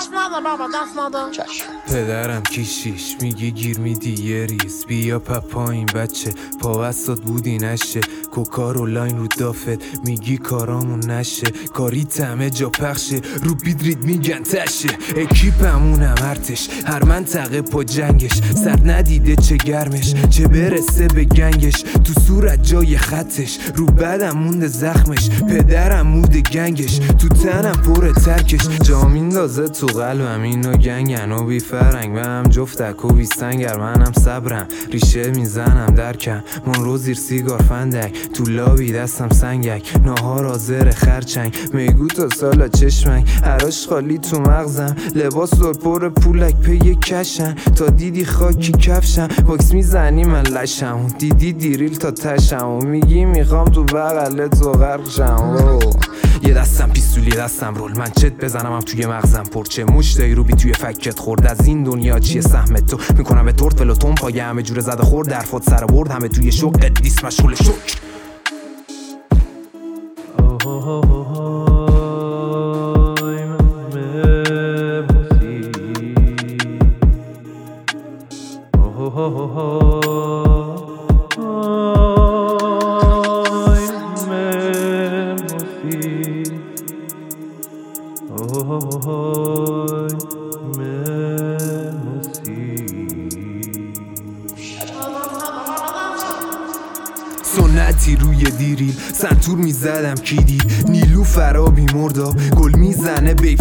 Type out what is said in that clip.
پدرم کیشیش میگه گیر میدی یه ریز، بیا پپا این بچه پاوستاد بودی نشه، کوکا رو لاین رو دافت میگی کارامون نشه، کاری همه جا پخشه رو بیدرید میگن تشه، اکیپمونم ارتش هر منطقه پا جنگش، سر ندیده چه گرمش چه برسه به گنگش، تو صورت جای خطش رو بدم مونده زخمش، پدرم موده گنگش تو تنم پر ترکش، جا میندازه تو قلبم اینو گنگن و بی فرنگ، به هم جفتک و بی سنگر، منم صبرم ریشه میزنم درکم، من رو زیر سیگار فندک، تو لابی دستم سنگک، ناهار آزر خرچنگ، میگو تا سالا چشمنگ، هراش خالی تو مغزم، لباس دور پر پولک پی کشن، تا دیدی خاکی کفشم، باکس میزنی من لشم، دیدی دیریل تا تشم و میگی میخوام تو بغلت و غرقشم، یه دستم پیستول یه دستم رول، من چت بزنم هم توی مغزم پرچه، مشتای رو بی توی فکت خورد، از این دنیا چیه سهمت تو، میکنم به تورت فلوتون پای همه جور زده خورد، درفات سر برد همه توی شوق قدیس مشغول شکر. سنتی روی دیریل سنتور میزدم کی دید، نیلو فرابی مردا گل میزنه